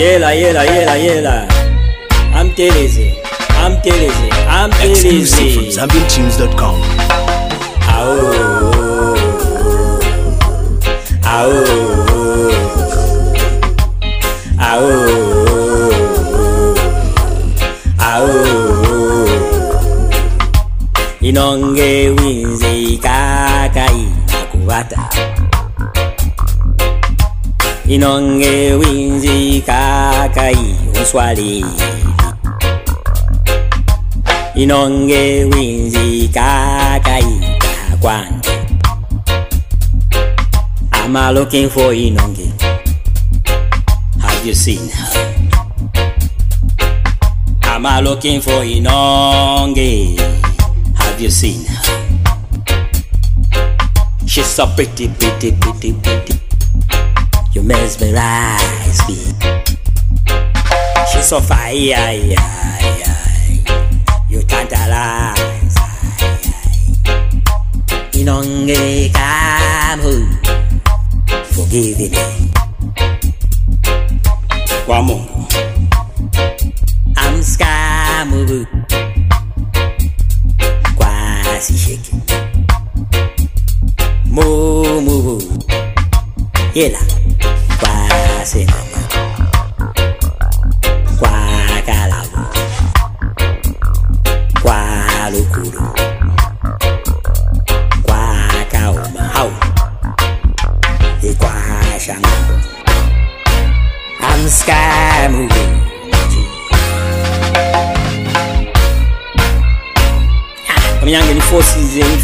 Yela. I'm Teleze. Exclusive from ZambianTunes.com. Inonge winzi kakai akubata. Inonge winzi kakai uswali. Inonge winzi kakai kakwande. I'm looking for Inonge. Have you seen her? I'm looking for Inonge. Have you seen her? She's so pretty. You mesmerize me. She's so fire. You tantalize. Inonge come forgive me. Kwa Mungu I'm skamu kwa sishiki mumu yela kwa senama kwa kalabu kwa lukuru kwa kauma hau kwa shanga I'm skamu Myange ni four season.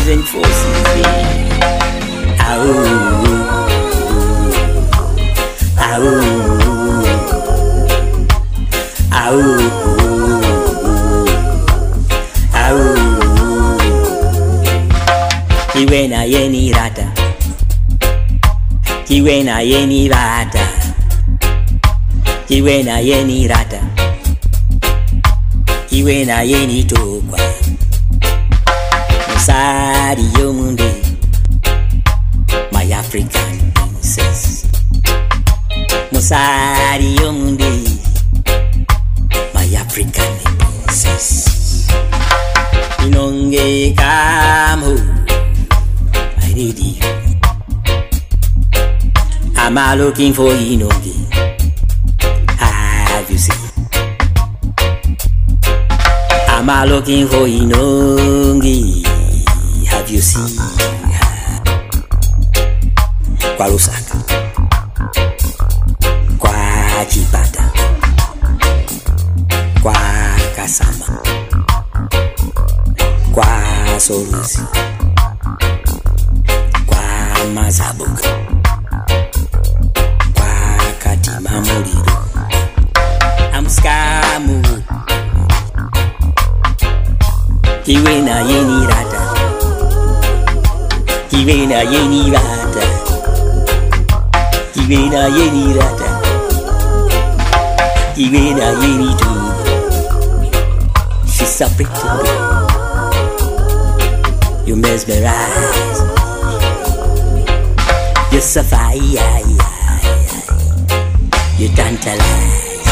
Kiwena yeni rata. Kiwena yeni tokwa. Musari yomunde, my African princess. Musari yomunde, my African princess. Inonge come home, I need you. I'm looking for Inonge. Have you seen? I'm looking for Inonge. Have you seen her? Kwa Lusaka, kwa Chipata, kwa Kasama, kwa Solusi, kwa Mazabuka, kwa Katima Muliro. I'm skamu Kiwena yeni rata. Kiwena yeni tu. She's so pretty. You mesmerize. You're so fire. You tantalize.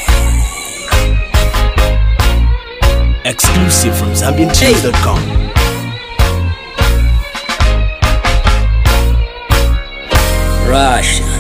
Exclusive from ZambianTunes.com. Russia.